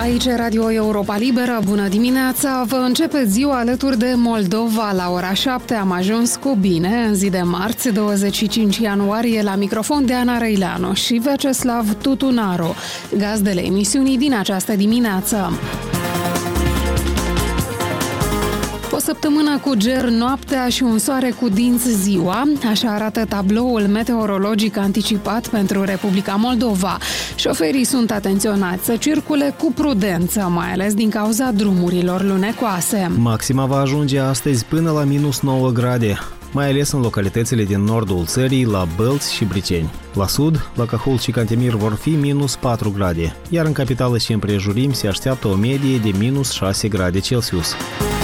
Aici Radio Europa Liberă, bună dimineața! Vă începe ziua alături de Moldova. La ora 7 am ajuns cu bine, în zi de marți, 25 ianuarie, la microfon de Ana Răileanu și Vyacheslav Tutunaru, gazdele emisiunii din această dimineață. O săptămână cu ger noaptea și un soare cu dinți ziua, așa arată tabloul meteorologic anticipat pentru Republica Moldova. Șoferii sunt atenționați să circule cu prudență, mai ales din cauza drumurilor lunecoase. Maxima va ajunge astăzi până la minus 9 grade, mai ales în localitățile din nordul țării, la Bălți și Briceni. La sud, la Cahul și Cantemir vor fi minus 4 grade, iar în capitală și împrejurimi se așteaptă o medie de minus 6 grade Celsius.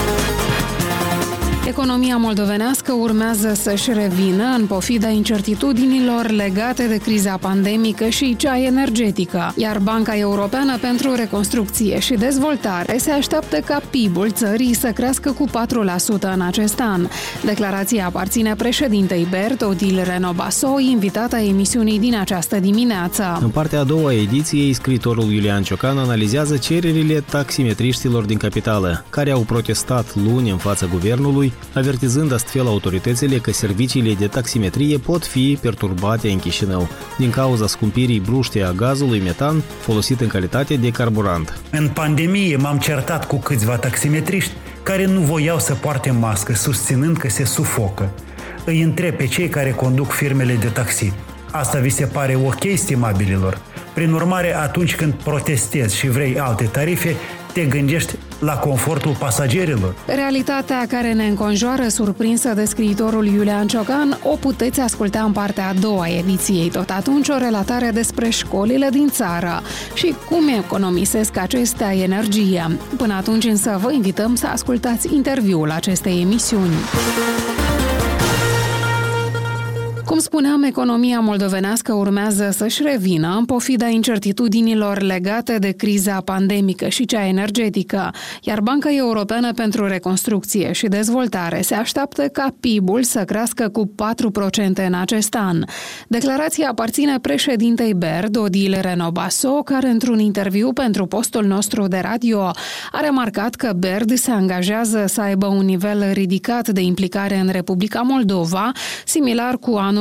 Economia moldovenească urmează să-și revină în pofida incertitudinilor legate de criza pandemică și cea energetică, iar Banca Europeană pentru Reconstrucție și Dezvoltare se așteaptă ca PIB-ul țării să crească cu 4% în acest an. Declarația aparține președintei BERD, Odile Renobaso, invitata emisiunii din această dimineață. În partea a doua a ediției, scriitorul Iulian Ciocan analizează cererile taximetriștilor din capitală, care au protestat luni în fața guvernului, avertizând astfel autoritățile că serviciile de taximetrie pot fi perturbate în Chișinău, din cauza scumpirii bruște a gazului metan folosit în calitate de carburant. În pandemie m-am certat cu câțiva taximetriști care nu voiau să poarte mască, susținând că se sufocă. Îi întreb pe cei care conduc firmele de taxi: asta vi se pare ok, stimabililor? Prin urmare, atunci când protestezi și vrei alte tarife, te gândești la confortul pasagerilor. Realitatea care ne înconjoară, surprinsă de scriitorul Iulian Ciocan, o puteți asculta în partea a doua a ediției. Tot atunci, o relatare despre școlile din țară și cum economisesc acestea energie. Până atunci însă vă invităm să ascultați interviul acestei emisiuni. Cum spuneam, economia moldovenească urmează să-și revină în pofida incertitudinilor legate de criza pandemică și cea energetică, iar Banca Europeană pentru Reconstrucție și Dezvoltare se așteaptă ca PIB-ul să crească cu 4% în acest an. Declarația aparține președintei BERD, Odile Renobaso, care într-un interviu pentru postul nostru de radio a remarcat că BERD se angajează să aibă un nivel ridicat de implicare în Republica Moldova, similar cu anul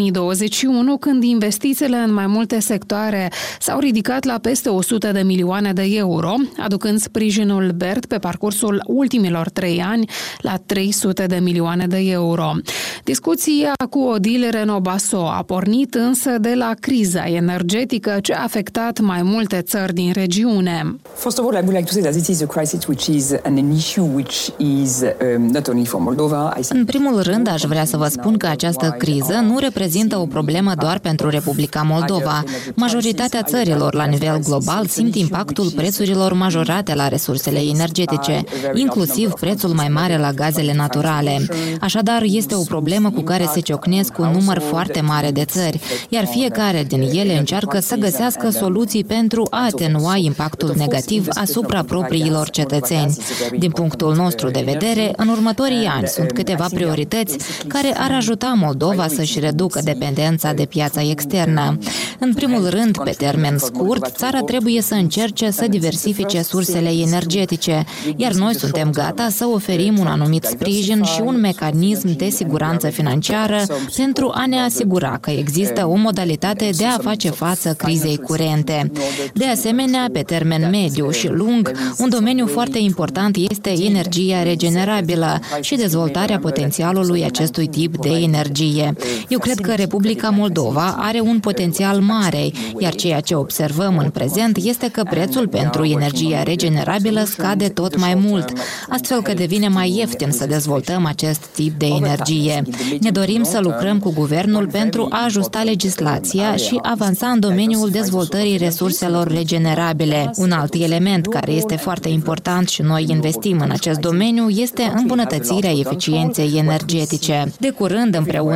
2021, când investițiile în mai multe sectoare s-au ridicat la peste 100 de milioane de euro, aducând sprijinul BERD pe parcursul ultimilor 3 ani la 300 de milioane de euro. Discuția cu Odile Renobaso a pornit însă de la criza energetică ce a afectat mai multe țări din regiune. First of all, I would like to say that this is a crisis which is an issue which is not only for Moldova. În primul rând, aș vrea să vă spun că această criză nu reprezintă o problemă doar pentru Republica Moldova. Majoritatea țărilor la nivel global simt impactul prețurilor majorate la resursele energetice, inclusiv prețul mai mare la gazele naturale. Așadar, este o problemă cu care se ciocnesc un număr foarte mare de țări, iar fiecare din ele încearcă să găsească soluții pentru a atenua impactul negativ asupra propriilor cetățeni. Din punctul nostru de vedere, în următorii ani sunt câteva priorități care ar ajuta Moldova să-și reducă dependența de piața externă. În primul rând, pe termen scurt, țara trebuie să încerce să diversifice sursele energetice, iar noi suntem gata să oferim un anumit sprijin și un mecanism de siguranță financiară pentru a ne asigura că există o modalitate de a face față crizei curente. De asemenea, pe termen mediu și lung, un domeniu foarte important este energia regenerabilă și dezvoltarea potențialului acestui tip de energie. Eu cred că Republica Moldova are un potențial mare, iar ceea ce observăm în prezent este că prețul pentru energia regenerabilă scade tot mai mult, astfel că devine mai ieftin să dezvoltăm acest tip de energie. Ne dorim să lucrăm cu guvernul pentru a ajusta legislația și avansa în domeniul dezvoltării resurselor regenerabile. Un alt element care este foarte important și noi investim în acest domeniu este îmbunătățirea eficienței energetice. De curând, împreună cu Banca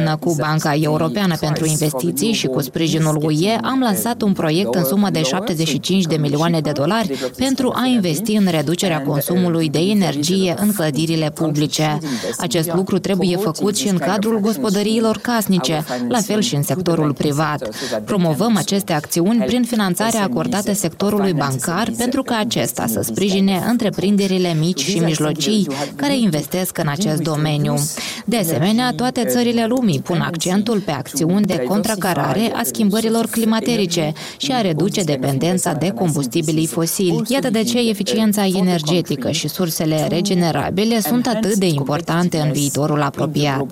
Banca Europeană pentru Investiții și cu sprijinul UE am lansat un proiect în sumă de 75 de milioane de dolari pentru a investi în reducerea consumului de energie în clădirile publice. Acest lucru trebuie făcut și în cadrul gospodăriilor casnice, la fel și în sectorul privat. Promovăm aceste acțiuni prin finanțarea acordată sectorului bancar pentru ca acesta să sprijine întreprinderile mici și mijlocii care investesc în acest domeniu. De asemenea, toate țările lumii pun accentul pe acțiuni de contracarare a schimbărilor climaterice și a reduce dependența de combustibilii fosili. Iată de ce eficiența energetică și sursele regenerabile sunt atât de importante în viitorul apropiat.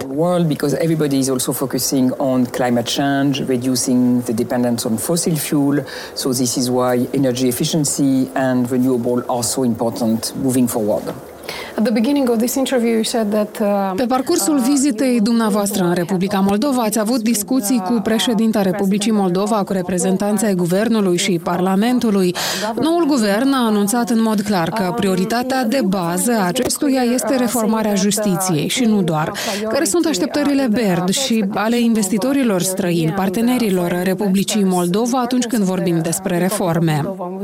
Fossil fuel, so this is why energy efficiency and renewable are so important moving forward. Pe parcursul vizitei dumneavoastră în Republica Moldova ați avut discuții cu președinta Republicii Moldova, cu reprezentanții ai guvernului și Parlamentului. Noul guvern a anunțat în mod clar că prioritatea de bază a acestuia este reformarea justiției și nu doar. Care sunt așteptările BERD și ale investitorilor străini, partenerilor Republicii Moldova atunci când vorbim despre reforme?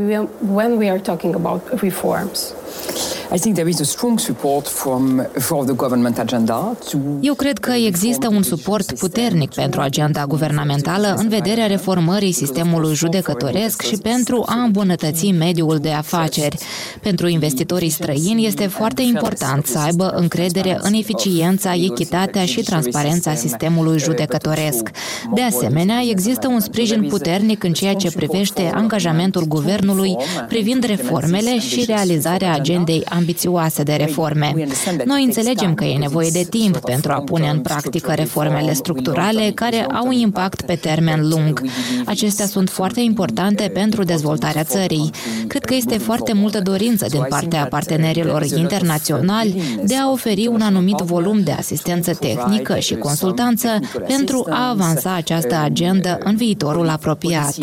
Eu cred că există un suport puternic pentru agenda guvernamentală în vederea reformării sistemului judecătoresc și pentru a îmbunătăți mediul de afaceri. Pentru investitorii străini este foarte important să aibă încredere în eficiența, echitatea și transparența sistemului judecătoresc. De asemenea, există un sprijin puternic în ceea ce privește angajamentul guvernului privind reformele și realizarea agendei ambițioase de reforme. Noi înțelegem că e nevoie de timp pentru a pune în practică reformele structurale care au un impact pe termen lung. Acestea sunt foarte importante pentru dezvoltarea țării. Cred că este foarte multă dorință din partea partenerilor internaționali de a oferi un anumit volum de asistență tehnică și consultanță pentru a avansa această agendă în viitorul apropiat.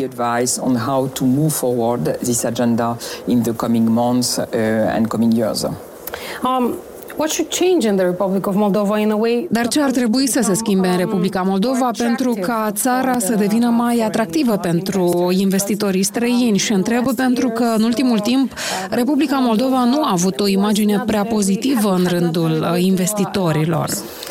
Dar ce ar trebui să se schimbe în Republica Moldova pentru ca țara să devină mai atractivă pentru investitorii străini? Și întreb pentru că în ultimul timp Republica Moldova nu a avut o imagine prea pozitivă în rândul investitorilor.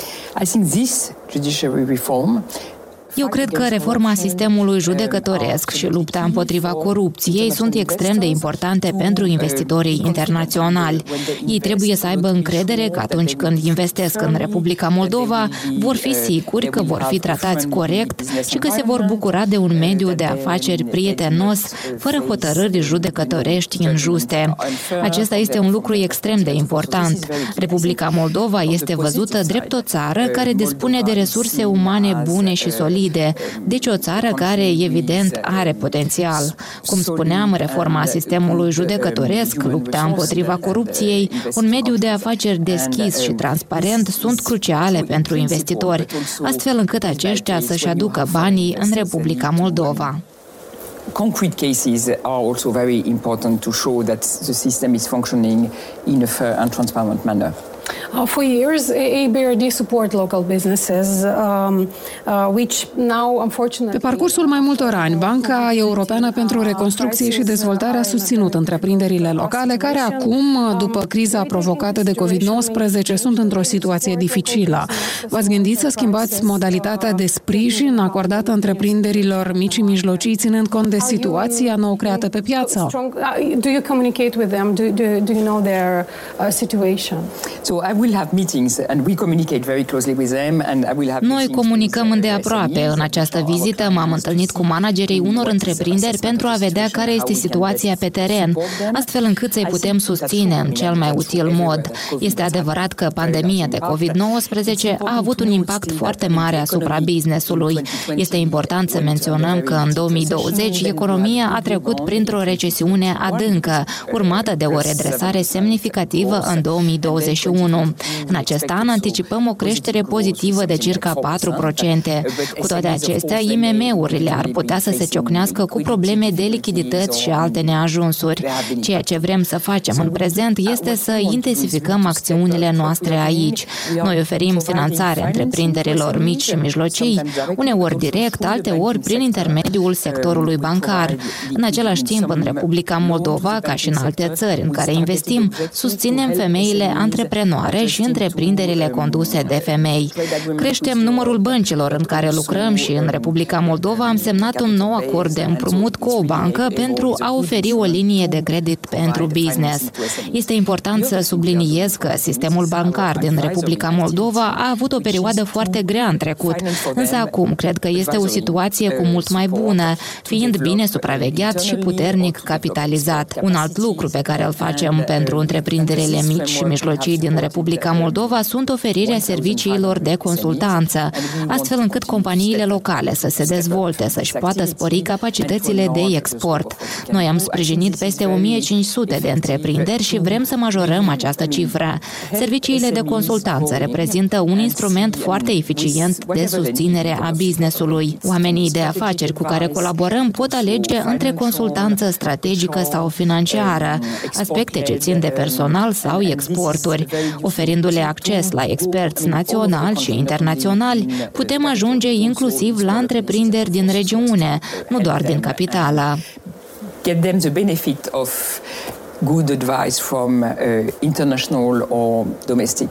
Eu cred că reforma sistemului judecătoresc și lupta împotriva corupției sunt extrem de importante pentru investitorii internaționali. Ei trebuie să aibă încredere că atunci când investesc în Republica Moldova, vor fi siguri că vor fi tratați corect și că se vor bucura de un mediu de afaceri prietenos, fără hotărâri judecătorești injuste. Acesta este un lucru extrem de important. Republica Moldova este văzută drept o țară care dispune de resurse umane bune și solide, deci o țară care, evident, are potențial. Cum spuneam, reforma sistemului judecătoresc, lupta împotriva corupției, un mediu de afaceri deschis și transparent sunt cruciale pentru investitori, astfel încât aceștia să-și aducă banii în Republica Moldova. Concrete cases are also very important to show that the system is functioning in a fair and transparent manner. For years, EBRD support local businesses, which now, unfortunately... Pe parcursul mai multor ani, Banca Europeană pentru Reconstrucție și Dezvoltare a susținut întreprinderile locale care acum, după criza provocată de COVID-19, sunt într-o situație dificilă. V-ați gândit să schimbați modalitatea de sprijin acordată întreprinderilor mici și mijlocii, ținând cont de situația nou creată pe piață? Do you communicate with them? Do you know their situation? Noi comunicăm îndeaproape. În această vizită m-am întâlnit cu managerii unor întreprinderi pentru a vedea care este situația pe teren, astfel încât să-i putem susține în cel mai util mod. Este adevărat că pandemia de COVID-19 a avut un impact foarte mare asupra business-ului. Este important să menționăm că în 2020 economia a trecut printr-o recesiune adâncă, urmată de o redresare semnificativă în 2021. 2021. În acest an anticipăm o creștere pozitivă de circa 4%. Cu toate acestea, IMM-urile ar putea să se ciocnească cu probleme de lichidități și alte neajunsuri. Ceea ce vrem să facem în prezent este să intensificăm acțiunile noastre aici. Noi oferim finanțare întreprinderilor mici și mijlocii, uneori direct, alteori prin intermediul sectorului bancar. În același timp, în Republica Moldova, ca și în alte țări în care investim, susținem femeile antreprenoare și întreprinderile conduse de femei. Creștem numărul băncilor în care lucrăm și în Republica Moldova am semnat un nou acord de împrumut cu o bancă pentru a oferi o linie de credit pentru business. Este important să subliniez că sistemul bancar din Republica Moldova a avut o perioadă foarte grea în trecut, însă acum cred că este o situație cu mult mai bună, fiind bine supravegheat și puternic capitalizat. Un alt lucru pe care îl facem pentru întreprinderile mici și mijlocii din Republica Moldova sunt oferirea serviciilor de consultanță, astfel încât companiile locale să se dezvolte, să-și poată spori capacitățile de export. Noi am sprijinit peste 1500 de întreprinderi și vrem să majorăm această cifră. Serviciile de consultanță reprezintă un instrument foarte eficient de susținere a business-ului. Oamenii de afaceri cu care colaborăm pot alege între consultanță strategică sau financiară, aspecte ce țin de personal sau exporturi. Oferindu-le acces la experți naționali și internaționali, putem ajunge inclusiv la întreprinderi din regiune, nu doar din capitală. Get them the benefit of good advice from international or domestic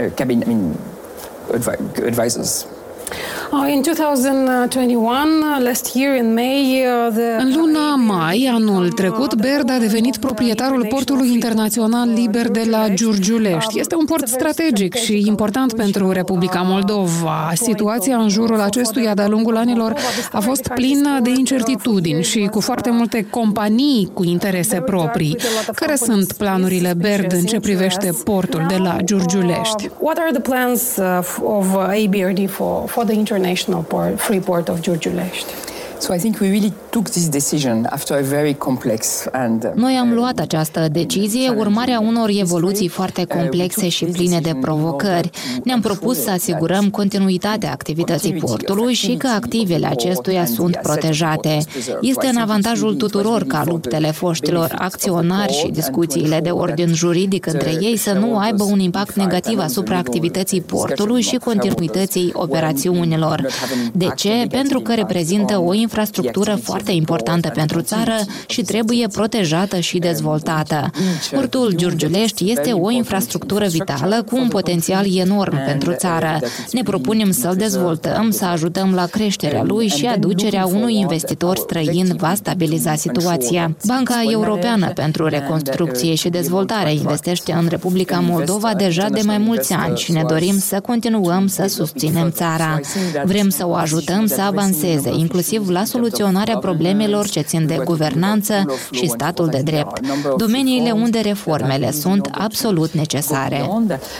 advisors. In 2021, last year in May, În luna mai anul trecut, BERD a devenit proprietarul portului internațional liber de la Giurgiulești. Este un port strategic și important pentru Republica Moldova. Situația în jurul acestuia de-a lungul anilor a fost plină de incertitudini și cu foarte multe companii cu interese proprii. Care sunt planurile BERD în ce privește portul de la Giurgiulești? What are the plans of ABRD for the international free port of Giurgiulești? So I think we really took this decision after a very complex and Noi am luat această decizie urmarea unor evoluții foarte complexe și pline de provocări. Ne-am propus să asigurăm continuitatea activității portului și că activele acestuia sunt protejate. Este în avantajul tuturor ca luptele foștilor acționari și discuțiile de ordin juridic între ei să nu aibă un impact negativ asupra activității portului și continuității operațiunilor. De ce? Pentru că reprezintă o infrastructură foarte importantă pentru țară și trebuie protejată și dezvoltată. Portul Giurgiulești este o infrastructură vitală cu un potențial enorm pentru țară. Ne propunem să-l dezvoltăm, să ajutăm la creșterea lui și aducerea unui investitor străin va stabiliza situația. Banca Europeană pentru Reconstrucție și Dezvoltare investește în Republica Moldova deja de mai mulți ani și ne dorim să continuăm să susținem țara. Vrem să o ajutăm să avanseze, inclusiv la soluționarea problemelor ce țin de guvernanță și statul de drept, domeniile unde reformele sunt absolut necesare.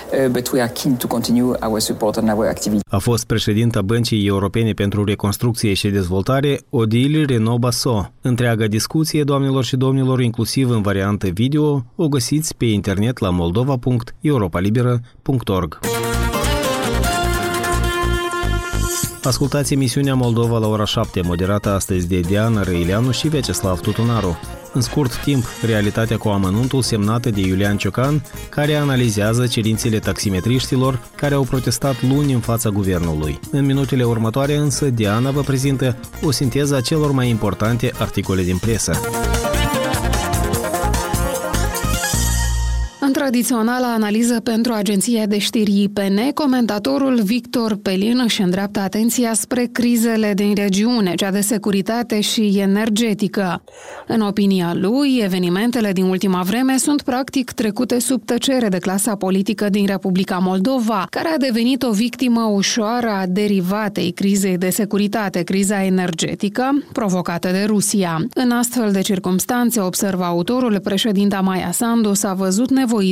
A fost președinta Băncii Europene pentru Reconstrucție și Dezvoltare, Odile Renaud-Basso. Întreaga discuție, doamnelor și domnilor, inclusiv în variantă video, o găsiți pe internet la moldova.europalibera.org. Ascultați emisiunea Moldova la ora 7, moderată astăzi de Diana Răileanu și Vyacheslav Tutunaru. În scurt timp, realitatea cu amănuntul semnată de Iulian Ciocan, care analizează cerințele taximetriștilor care au protestat luni în fața guvernului. În minutele următoare însă, Diana vă prezintă o sinteză a celor mai importante articole din presă. În tradiționala analiză pentru agenția de știri IPN, comentatorul Victor Pelin își îndreaptă atenția spre crizele din regiune, cea de securitate și energetică. În opinia lui, evenimentele din ultima vreme sunt practic trecute sub tăcere de clasa politică din Republica Moldova, care a devenit o victimă ușoară a derivatei crizei de securitate, criza energetică, provocată de Rusia. În astfel de circumstanțe, observă autorul, președinta Maia Sandu s-a văzut nevoită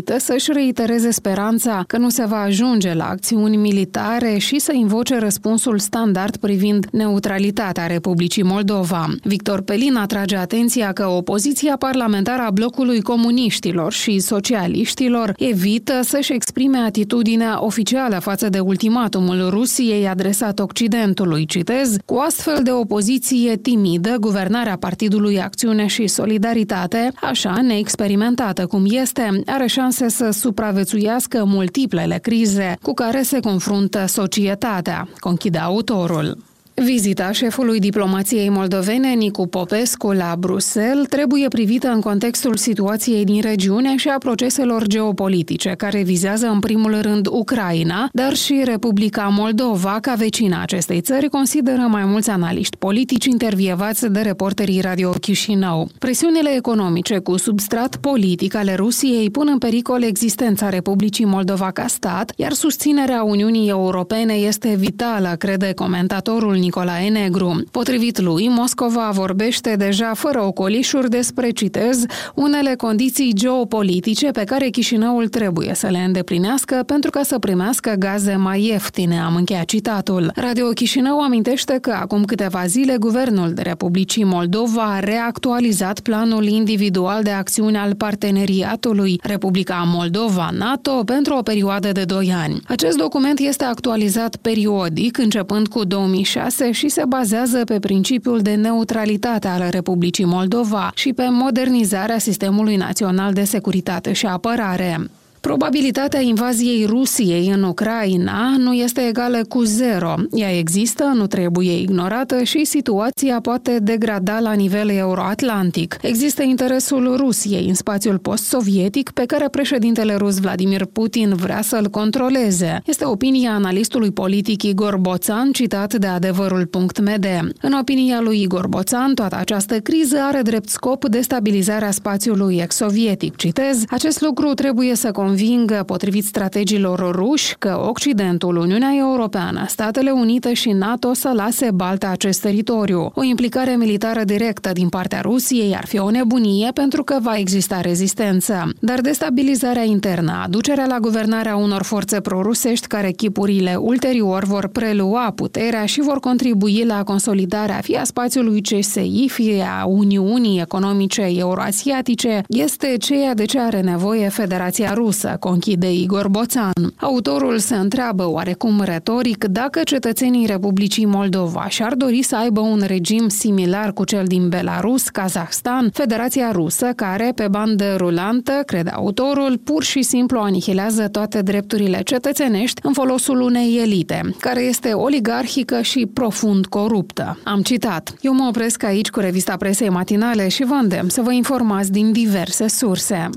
evită să-și reitereze speranța că nu se va ajunge la acțiuni militare și să invoce răspunsul standard privind neutralitatea Republicii Moldova. Victor Pelin atrage atenția că opoziția parlamentară a blocului comuniștilor și socialiștilor evită să-și exprime atitudinea oficială față de ultimatumul Rusiei adresat Occidentului. Citez: cu astfel de opoziție timidă, guvernarea Partidului Acțiune și Solidaritate, așa neexperimentată cum este, are șanse să supraviețuiască multiplele crize cu care se confruntă societatea, conchide autorul. Vizita șefului diplomației moldovene, Nicu Popescu, la Bruxelles trebuie privită în contextul situației din regiune și a proceselor geopolitice, care vizează în primul rând Ucraina, dar și Republica Moldova, ca vecina acestei țări, consideră mai mulți analiști politici intervievați de reporterii Radio Chișinău. Presiunile economice cu substrat politic ale Rusiei pun în pericol existența Republicii Moldova ca stat, iar susținerea Uniunii Europene este vitală, crede comentatorul Nicolae Negru. Potrivit lui, Moscova vorbește deja fără ocolișuri despre, citez, unele condiții geopolitice pe care Chișinăul trebuie să le îndeplinească pentru ca să primească gaze mai ieftine, am încheiat citatul. Radio Chișinău amintește că acum câteva zile Guvernul de Republicii Moldova a reactualizat planul individual de acțiune al parteneriatului Republica Moldova-NATO pentru o perioadă de 2 ani. Acest document este actualizat periodic, începând cu 2006, și se bazează pe principiul de neutralitate al Republicii Moldova și pe modernizarea sistemului național de securitate și apărare. Probabilitatea invaziei Rusiei în Ucraina nu este egală cu 0. Ea există, nu trebuie ignorată și situația poate degrada la nivel euroatlantic. Există interesul Rusiei în spațiul post-sovietic pe care președintele rus Vladimir Putin vrea să-l controleze. Este opinia analistului politic Igor Boțan, citat de adevărul.md. În opinia lui Igor Boțan, toată această criză are drept scop destabilizarea spațiului ex-sovietic. Citez: acest lucru trebuie să convingă, potrivit strategilor ruși, că Occidentul, Uniunea Europeană, Statele Unite și NATO să lase baltă acest teritoriu. O implicare militară directă din partea Rusiei ar fi o nebunie pentru că va exista rezistență. Dar destabilizarea internă, aducerea la guvernarea unor forțe prorusești care chipurile ulterior vor prelua puterea și vor contribui la consolidarea fie a spațiului CSI, fie a Uniunii Economice Euroasiatice, este ceea de ce are nevoie Federația Rusă, conchide Igor Boțan. Autorul se întreabă oarecum retoric dacă cetățenii Republicii Moldova și-ar dori să aibă un regim similar cu cel din Belarus, Kazahstan, Federația Rusă, care, pe bandă rulantă, crede autorul, pur și simplu anihilează toate drepturile cetățenești în folosul unei elite, care este oligarhică și profund coruptă. Am citat. Eu mă opresc aici cu revista presei matinale și vă îndemn să vă informați din diverse surse.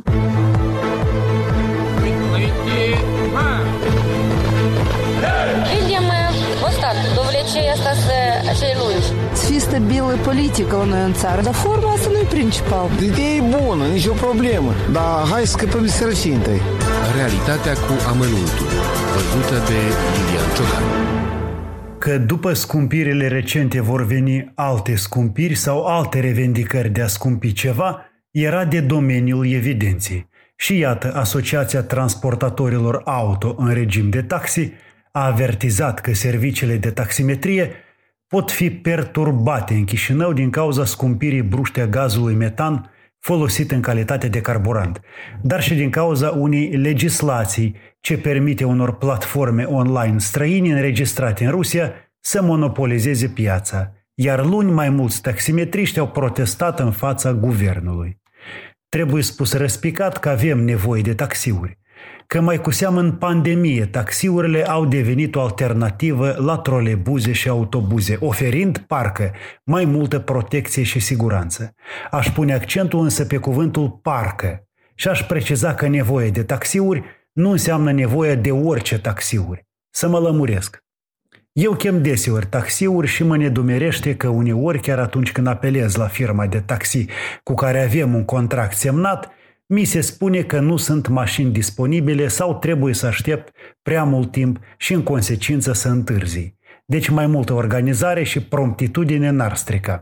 Să fie stabilă politică la noi în țară, dar forma asta nu e principal. Ideea e bună, nicio problemă, dar hai să scăpăm de sărăcie întâi. Realitatea cu amănuntul, văzută de Iulian Ciocan. Că după scumpirile recente vor veni alte scumpiri sau alte revendicări de a scumpi ceva, era de domeniul evidenței. Și iată, Asociația Transportatorilor Auto în regim de taxi a avertizat că serviciile de taximetrie pot fi perturbate în Chișinău din cauza scumpirii bruște a gazului metan folosit în calitate de carburant, dar și din cauza unei legislații ce permite unor platforme online străine înregistrate în Rusia să monopolizeze piața, iar luni mai mulți taximetriști au protestat în fața guvernului. Trebuie spus răspicat că avem nevoie de taxiuri, că mai cu seamă în pandemie taxiurile au devenit o alternativă la trolebuze și autobuze, oferind, parcă, mai multă protecție și siguranță. Aș pune accentul însă pe cuvântul parcă și aș preciza că nevoie de taxiuri nu înseamnă nevoie de orice taxiuri. Să mă lămuresc. Eu chem deseori taxiuri și mă nedumerește că uneori, chiar atunci când apelez la firma de taxi cu care avem un contract semnat, mi se spune că nu sunt mașini disponibile sau trebuie să aștept prea mult timp și în consecință să întârzi. Deci mai multă organizare și promptitudine n-ar strica.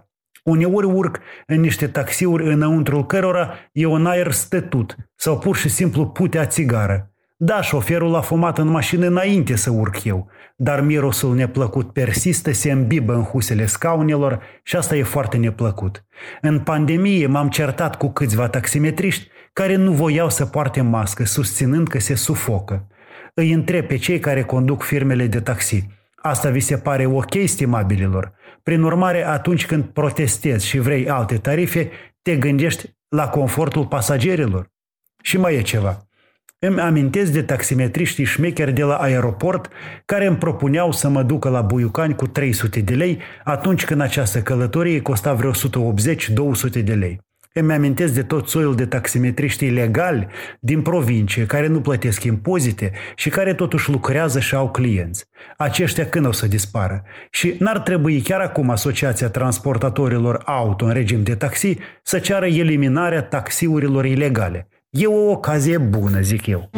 Uneori urc în niște taxiuri înăuntrul cărora e un aer stătut sau pur și simplu putea țigară. Da, șoferul a fumat în mașină înainte să urc eu, dar mirosul neplăcut persistă, se îmbibă în husele scaunelor și asta e foarte neplăcut. În pandemie m-am certat cu câțiva taximetriști care nu voiau să poarte mască, susținând că se sufocă. Îi întreb pe cei care conduc firmele de taxi: asta vi se pare ok, stimabililor? Prin urmare, atunci când protestezi și vrei alte tarife, te gândești la confortul pasagerilor? Și mai e ceva. Îmi amintesc de taximetriștii șmecheri de la aeroport care îmi propuneau să mă ducă la Buiucani cu 300 de lei atunci când această călătorie costa vreo 180-200 de lei. Îmi amintesc de tot soiul de taximetriști ilegali din provincie care nu plătesc impozite și care totuși lucrează și au clienți. Aceștia când o să dispară? Și n-ar trebui chiar acum Asociația Transportatorilor Auto în regim de taxi să ceară eliminarea taxiurilor ilegale? E o ocazie bună, zic eu.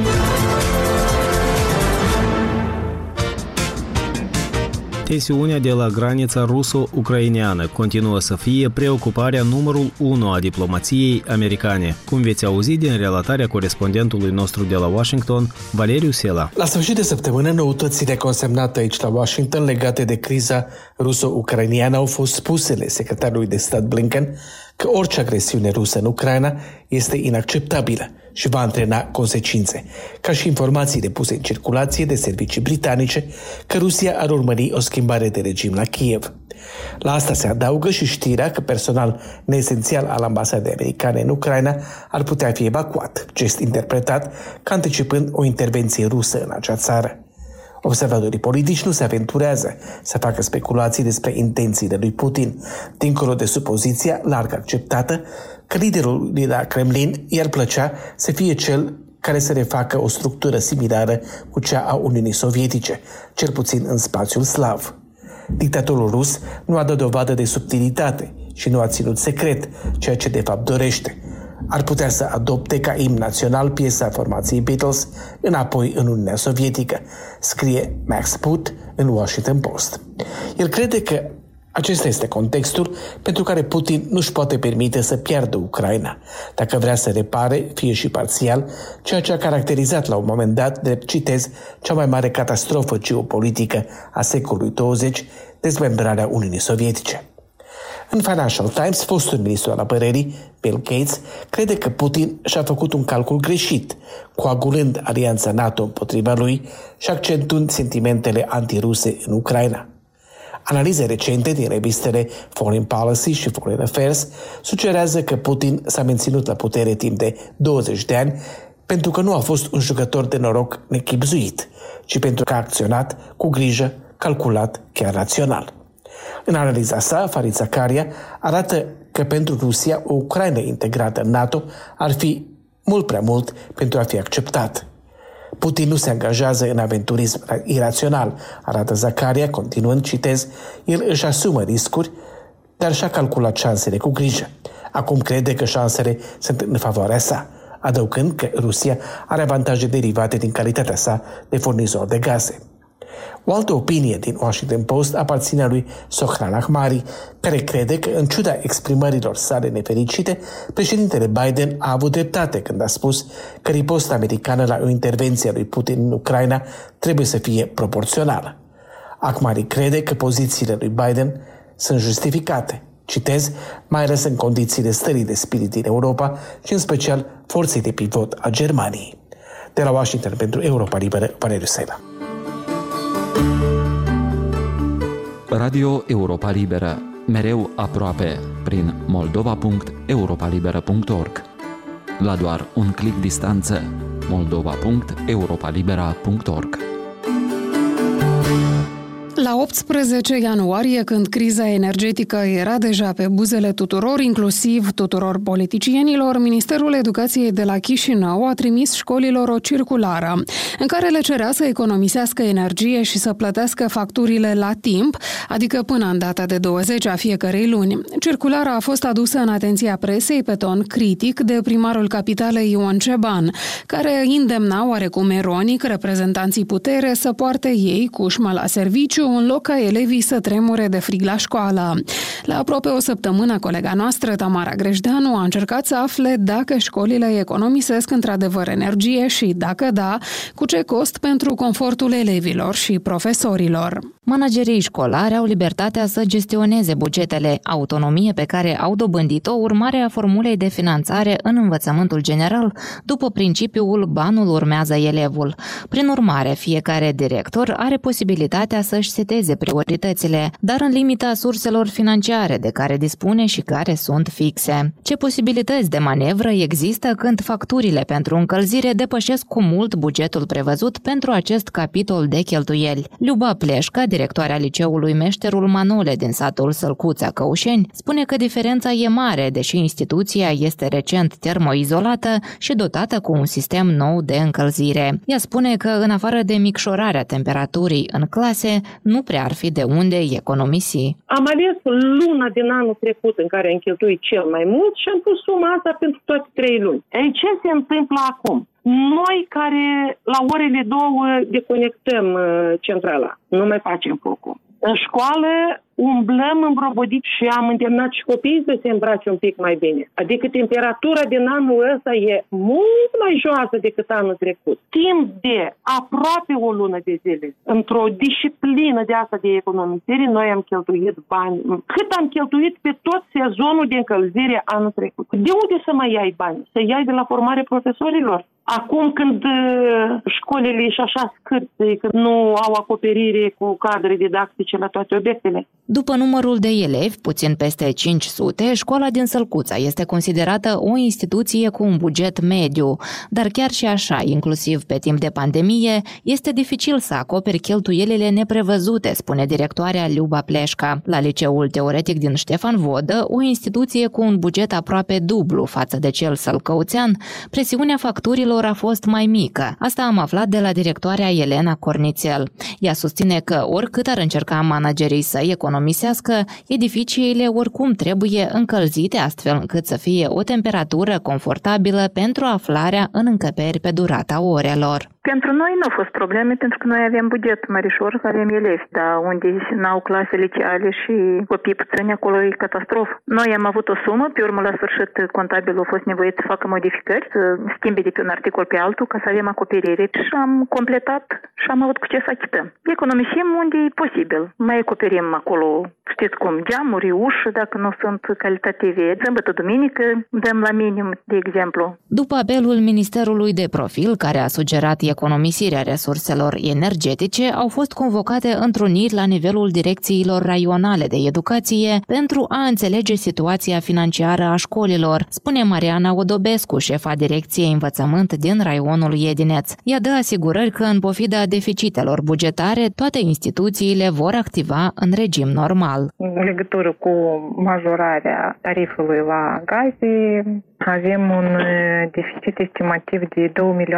Tensiunea de la granița ruso-ucraineană continuă să fie preocuparea numărul 1 a diplomației americane, cum veți auzi din relatarea corespondentului nostru de la Washington, Valeriu Sela. La sfârșit de săptămână, noutățile consemnate aici la Washington legate de criza ruso-ucraineană au fost spusele secretarului de stat Blinken că orice agresiune rusă în Ucraina este inacceptabilă și va antrena consecințe, ca și informațiile puse în circulație de servicii britanice că Rusia ar urmări o schimbare de regim la Kiev. La asta se adaugă și știrea că personal neesențial al ambasadei americane în Ucraina ar putea fi evacuat, gest interpretat ca anticipând o intervenție rusă în acea țară. Observatorii politici nu se aventurează să facă speculații despre intențiile lui Putin, dincolo de supoziția larg acceptată că liderul de la Kremlin i-ar plăcea să fie cel care să refacă o structură similară cu cea a Uniunii Sovietice, cel puțin în spațiul slav. Dictatorul rus nu a dat dovadă de subtilitate și nu a ținut secret ceea ce de fapt dorește. Ar putea să adopte ca imn național piesa formației Beatles înapoi în Uniunea Sovietică, scrie Max Put în Washington Post. El crede că acesta este contextul pentru care Putin nu-și poate permite să piardă Ucraina, dacă vrea să repare, fie și parțial, ceea ce a caracterizat la un moment dat de, citez, cea mai mare catastrofă geopolitică a secolului 20, dezmembrarea Uniunii Sovietice. În Financial Times, fostul ministru al apărării, Bill Gates, crede că Putin și-a făcut un calcul greșit, coagulând alianța NATO împotriva lui și accentuând sentimentele antiruse în Ucraina. Analize recente din revistele Foreign Policy și Foreign Affairs sugerează că Putin s-a menținut la putere timp de 20 de ani pentru că nu a fost un jucător de noroc nechibzuit, ci pentru că a acționat cu grijă, calculat, chiar rațional. În analiza sa, Farid Zakaria arată că pentru Rusia o Ucraina integrată în NATO ar fi mult prea mult pentru a fi acceptat. Putin nu se angajează în aventurism irațional, arată Zakaria, continuând, citez, el își asumă riscuri, dar și-a calculat șansele cu grijă. Acum crede că șansele sunt în favoarea sa, adăugând că Rusia are avantaje derivate din calitatea sa de furnizor de gaze. O altă opinie din Washington Post aparține lui Sohran Ahmari, care crede că, în ciuda exprimărilor sale nefericite, președintele Biden a avut dreptate când a spus că riposta americană la o intervenție a lui Putin în Ucraina trebuie să fie proporțională. Ahmari crede că pozițiile lui Biden sunt justificate, citez, mai ales în condițiile stării de spirit din Europa și în special forței de pivot a Germaniei. De la Washington pentru Europa Liberă, Valeriu Sela. Radio Europa Liberă, mereu aproape, prin moldova.europalibera.org. La doar un click distanță, moldova.europalibera.org. La 18 ianuarie, când criza energetică era deja pe buzele tuturor, inclusiv tuturor politicienilor, Ministerul Educației de la Chișinău a trimis școlilor o circulară în care le cerea să economisească energie și să plătească facturile la timp, adică până în data de 20 a fiecărei luni. Circulara a fost adusă în atenția presei pe ton critic de primarul capitalei Ion Ceban, care îndemna oarecum ironic reprezentanții putere să poarte ei cușma la serviciu în loc ca elevii să tremure de frig la școală. La aproape o săptămână, colega noastră, Tamara Greșdeanu, a încercat să afle dacă școlile economisesc într-adevăr energie și, dacă da, cu ce cost pentru confortul elevilor și profesorilor. Managerii școlari au libertatea să gestioneze bugetele, autonomie pe care au dobândit-o urmare a formulei de finanțare în învățământul general, după principiul banul urmează elevul. Prin urmare, fiecare director are posibilitatea să-și seteze prioritățile, dar în limita surselor financiare de care dispune și care sunt fixe. Ce posibilități de manevră există când facturile pentru încălzire depășesc cu mult bugetul prevăzut pentru acest capitol de cheltuieli? Luba Pleșca, directoarea liceului Meșterul Manole din satul Sălcuța, Căușeni, spune că diferența e mare, deși instituția este recent termoizolată și dotată cu un sistem nou de încălzire. Ea spune că, în afară de micșorarea temperaturii în clase, nu prea ar fi de unde economisi. Am ales luna din anul trecut în care am cheltuit cel mai mult și am pus suma asta pentru toate 3 luni. Ei, ce se întâmplă acum? Noi care la orele 2 deconectăm centrala, nu mai facem focul. În școală umblăm îmbrobodit și am îndemnat și copiii să se îmbrace un pic mai bine. Adică temperatura din anul ăsta e mult mai joasă decât anul trecut. Timp de aproape o lună de zile, într-o disciplină de asta de economisire, noi am cheltuit bani. Cât am cheltuit pe tot sezonul de încălzire anul trecut. De unde să mai iai bani? Să iai de la formare profesorilor? Acum când școlile și așa scârțe, că nu au acoperire cu cadre didactice la toate obiectele. După numărul de elevi, puțin peste 500, școala din Sălcuța este considerată o instituție cu un buget mediu, dar chiar și așa, inclusiv pe timp de pandemie, este dificil să acoperi cheltuielile neprevăzute, spune directoarea Luba Pleșca. La liceul teoretic din Ștefan Vodă, o instituție cu un buget aproape dublu față de cel sălcăuțean, presiunea facturilor a fost mai mică. Asta am aflat de la directoarea Elena Cornițel. Ea susține că oricât ar încerca managerii să economisească, edificiile oricum trebuie încălzite astfel încât să fie o temperatură confortabilă pentru aflarea în încăperi pe durata orelor. Pentru noi nu au fost probleme, pentru că noi avem buget mărișor, avem elevi, dar unde n-au clase liceale și copii puțini, acolo e catastrofă. Noi am avut o sumă, pe urmă la sfârșit contabilul a fost nevoit să facă modificări, să schimbe de pe un articol pe altul ca să avem acoperire și am completat și am avut cu ce să achităm. Economisim unde e posibil. Mai acoperim acolo, știți cum, geamuri, uși, dacă nu sunt calitative. Sâmbătă, duminică, dăm la minim, de exemplu. După apelul Ministerului de Profil, care a sugerat economisirea resurselor energetice, au fost convocate întruniri la nivelul direcțiilor raionale de educație pentru a înțelege situația financiară a școlilor, spune Mariana Odobescu, șefa direcției învățământ din raionul Iedineț. Ea dă asigurări că, în pofida deficitelor bugetare, toate instituțiile vor activa în regim normal. În legătură cu majorarea tarifului la gaze, avem un deficit estimativ de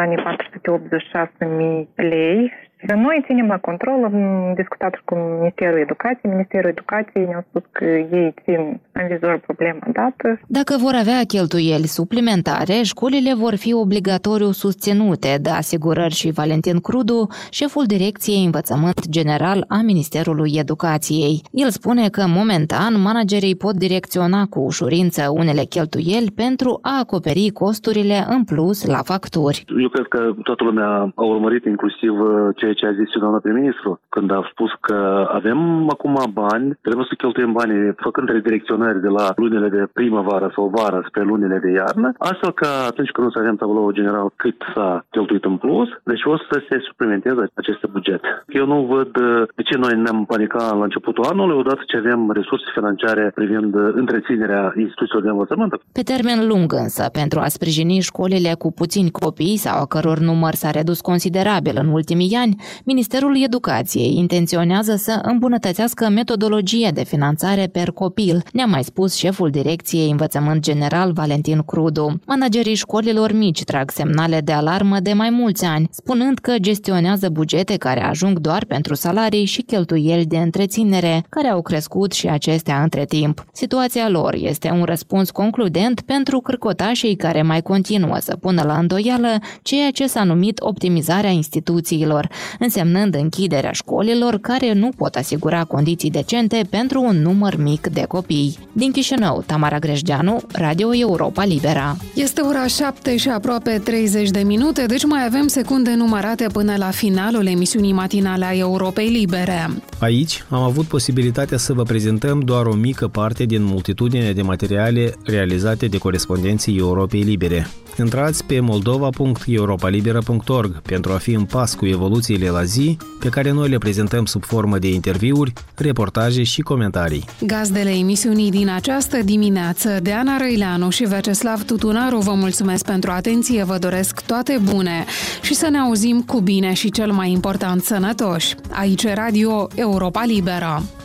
2.486.000 lei. Noi ținem la control, am discutat cu Ministerul Educației. Ministerul Educației ne-a spus că ei țin în vizor problema dată. Dacă vor avea cheltuieli suplimentare, școlile vor fi obligatoriu susținute, dă asigurări și Valentin Crudu, șeful Direcției Învățământ General a Ministerului Educației. El spune că, momentan, managerii pot direcționa cu ușurință unele cheltuieli pentru a acoperi costurile în plus la facturi. Eu cred că toată lumea a urmărit inclusiv ceea ce a zis și doamna prim-ministru, când a spus că avem acum bani, trebuie să cheltuim banii făcând redirecționări de la lunile de primăvară sau vară spre lunile de iarnă, astfel că atunci când o să avem tabloul general cât s-a cheltuit în plus, deci o să se suplimenteze acest buget. Eu nu văd de ce noi ne-am panicat la începutul anului, odată ce avem resurse financiare privind întreținerea instituțiilor de învățământ. Pe termen lung însă, pentru a sprijini școlile cu puțini copii sau a căror număr s-a redus considerabil în ultimii ani, Ministerul Educației intenționează să îmbunătățească metodologia de finanțare per copil, ne-a mai spus șeful Direcției Învățământ General Valentin Crudu. Managerii școlilor mici trag semnale de alarmă de mai mulți ani, spunând că gestionează bugete care ajung doar pentru salarii și cheltuieli de întreținere, care au crescut și acestea între timp. Situația lor este un răspuns concludent pentru cârcotașii care mai continuă să pună la îndoială ceea ce s-a numit optimizarea instituțiilor, însemnând închiderea școlilor care nu pot asigura condiții decente pentru un număr mic de copii. Din Chișinău, Tamara Grejdeanu, Radio Europa Libera. Este ora 7 și aproape 30 de minute, deci mai avem secunde numărate până la finalul emisiunii matinale a Europei Libere. Aici am avut posibilitatea să vă prezentăm doar o mică parte din multitudinea de materiale realizate de corespondenții Europei Libere. Intrați pe moldova.europalibera.org pentru a fi în pas cu evoluțiile la zi pe care noi le prezentăm sub formă de interviuri, reportaje și comentarii. Gazdele emisiunii din această dimineață, Deana Răileanu și Veceslav Tutunaru, vă mulțumesc pentru atenție, vă doresc toate bune și să ne auzim cu bine și cel mai important sănătoși. Aici Radio Europa Liberă.